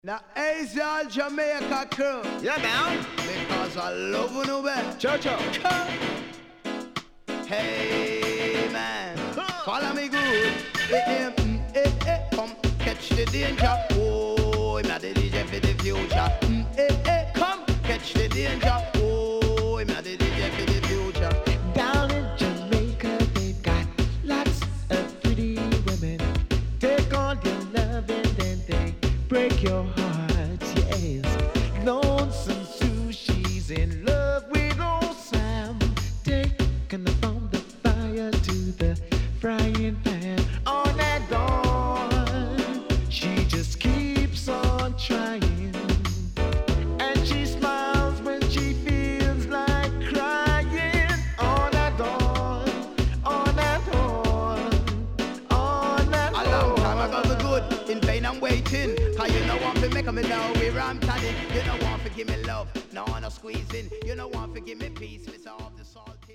Now, Asia Jamaica crew. Yeah, now. Because I love you, man. Cho-cho. Hey, man. Follow me good. Come catch the danger. Oh, I'm not the DJ for the future. Come catch the danger. Oh, I'm not the DJ for the future. Down in Jamaica, they've got lots of pretty women. Take all your love and then they break your heart, yes. Lonesome Sue, she's in love with old Sam. Taking her from the fire to the frying pan. On that dawn, she just keeps on trying. And she smiles when she feels like crying. On that dawn, on that dawn, on that dawn. A long time ago the good, in vain I'm waiting. Cause you know want to make me know we ram tonic. You know want to give me love, no squeezing. You know want to give me peace, with all the salty.